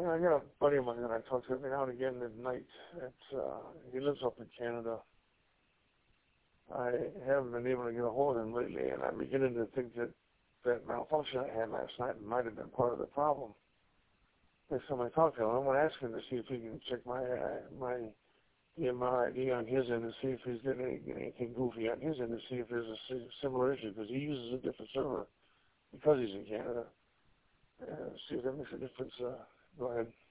Yeah, I got a buddy of mine that I talk to every now and again at night. He lives up in Canada. I haven't been able to get a hold of him lately, and I'm beginning to think that malfunction I had last night might have been part of the problem. Next time I talk to him, I'm going to ask him to see if he can check my EMR ID on his end and see if he's getting anything goofy on his end and see if there's a similar issue, because he uses a different server because he's in Canada. See if that makes a difference. Go ahead.